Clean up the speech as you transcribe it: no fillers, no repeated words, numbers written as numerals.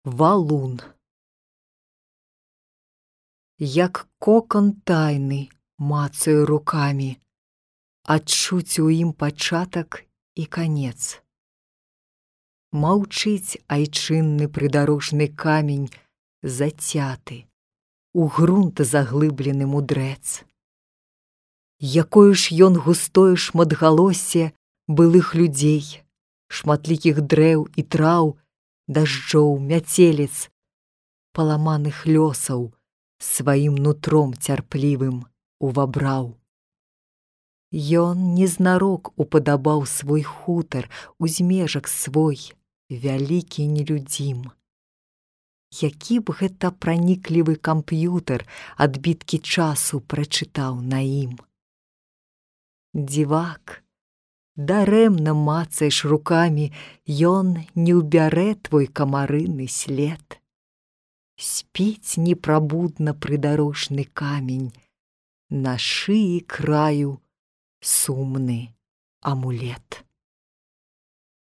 Валун. Як кокон тайны мацаю рукамі, адчуць у ім пачатак і канец. Маўчыць айчынны прыдарожны камень, зацяты, у грунт заглыблены мудрэц. Якое ж ён густое шматгалоссе былых людзей, шматлікіх дрэў і траў, дажджоў, мяцелец, паламаных лёсаў сваім нутром цярплівым увабраў. Ён незнарок упадабаў свой хутар, узмежак свой, вялікі нелюдзім. Які б гэта праніклівы камп'ютар адбіткі часу прачытаў на ім. Дзівак, дарэмна мацаеш рукамі, ён не ўбярэ твой камарыны след. Спіць непрабудна прыдарожны камень, на шыі краю сумны амулет.